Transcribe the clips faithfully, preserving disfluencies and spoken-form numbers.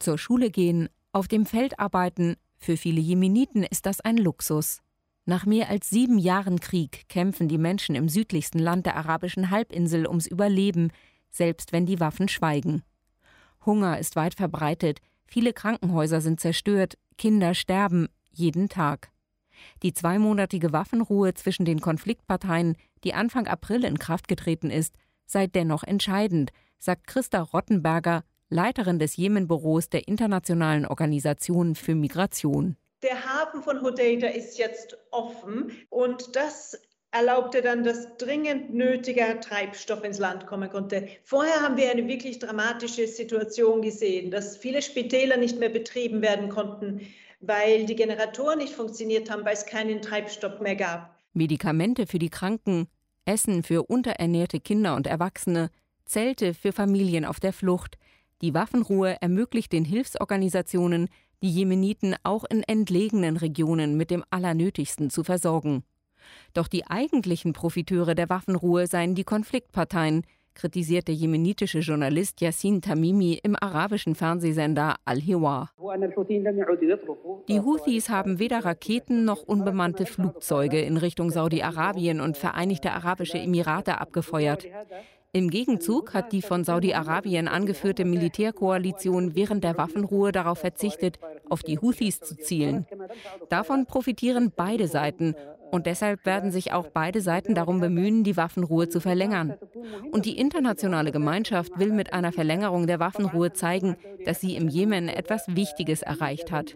Zur Schule gehen, auf dem Feld arbeiten, für viele Jemeniten ist das ein Luxus. Nach mehr als sieben Jahren Krieg kämpfen die Menschen im südlichsten Land der arabischen Halbinsel ums Überleben, selbst wenn die Waffen schweigen. Hunger ist weit verbreitet, viele Krankenhäuser sind zerstört, Kinder sterben jeden Tag. Die zweimonatige Waffenruhe zwischen den Konfliktparteien, die Anfang April in Kraft getreten ist, sei dennoch entscheidend, sagt Christa Rottenberger, Leiterin des Jemen-Büros der Internationalen Organisation für Migration. Der Hafen von Hodeida ist jetzt offen und das erlaubte dann, dass dringend nötiger Treibstoff ins Land kommen konnte. Vorher haben wir eine wirklich dramatische Situation gesehen, dass viele Spitäler nicht mehr betrieben werden konnten, weil die Generatoren nicht funktioniert haben, weil es keinen Treibstoff mehr gab. Medikamente für die Kranken, Essen für unterernährte Kinder und Erwachsene, Zelte für Familien auf der Flucht. Die Waffenruhe ermöglicht den Hilfsorganisationen, die Jemeniten auch in entlegenen Regionen mit dem Allernötigsten zu versorgen. Doch die eigentlichen Profiteure der Waffenruhe seien die Konfliktparteien, kritisiert der jemenitische Journalist Yassin Tamimi im arabischen Fernsehsender Al-Hiwar. Die Houthis haben weder Raketen noch unbemannte Flugzeuge in Richtung Saudi-Arabien und Vereinigte Arabische Emirate abgefeuert. Im Gegenzug hat die von Saudi-Arabien angeführte Militärkoalition während der Waffenruhe darauf verzichtet, auf die Houthis zu zielen. Davon profitieren beide Seiten und deshalb werden sich auch beide Seiten darum bemühen, die Waffenruhe zu verlängern. Und die internationale Gemeinschaft will mit einer Verlängerung der Waffenruhe zeigen, dass sie im Jemen etwas Wichtiges erreicht hat.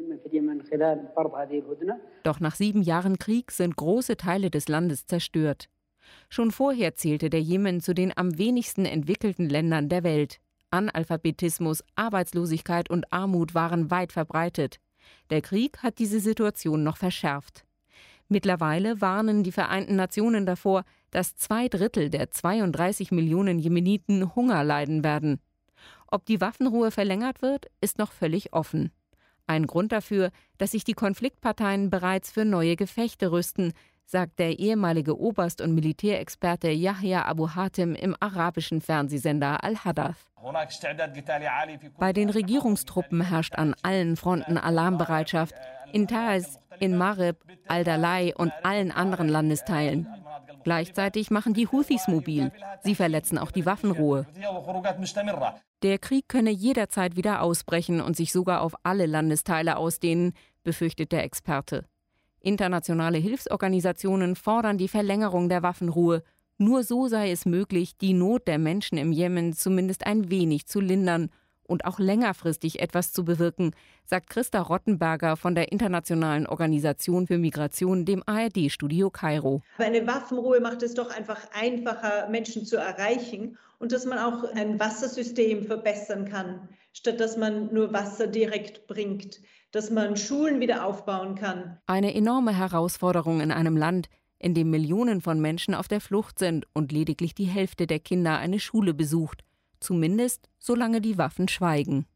Doch nach sieben Jahren Krieg sind große Teile des Landes zerstört. Schon vorher zählte der Jemen zu den am wenigsten entwickelten Ländern der Welt. Analphabetismus, Arbeitslosigkeit und Armut waren weit verbreitet. Der Krieg hat diese Situation noch verschärft. Mittlerweile warnen die Vereinten Nationen davor, dass zwei Drittel der zweiunddreißig Millionen Jemeniten Hunger leiden werden. Ob die Waffenruhe verlängert wird, ist noch völlig offen. Ein Grund dafür, dass sich die Konfliktparteien bereits für neue Gefechte rüsten, sagt der ehemalige Oberst und Militärexperte Yahya Abu Hatim im arabischen Fernsehsender Al-Hadath. Bei den Regierungstruppen herrscht an allen Fronten Alarmbereitschaft, in Taiz, in Marib, Al-Dalai und allen anderen Landesteilen. Gleichzeitig machen die Houthis mobil. Sie verletzen auch die Waffenruhe. Der Krieg könne jederzeit wieder ausbrechen und sich sogar auf alle Landesteile ausdehnen, befürchtet der Experte. Internationale Hilfsorganisationen fordern die Verlängerung der Waffenruhe. Nur so sei es möglich, die Not der Menschen im Jemen zumindest ein wenig zu lindern und auch längerfristig etwas zu bewirken, sagt Christa Rottenberger von der Internationalen Organisation für Migration, dem A R D-Studio Kairo. Eine Waffenruhe macht es doch einfach einfacher, Menschen zu erreichen und dass man auch ein Wassersystem verbessern kann, statt dass man nur Wasser direkt bringt, dass man Schulen wieder aufbauen kann. Eine enorme Herausforderung in einem Land, in dem Millionen von Menschen auf der Flucht sind und lediglich die Hälfte der Kinder eine Schule besucht. Zumindest solange die Waffen schweigen.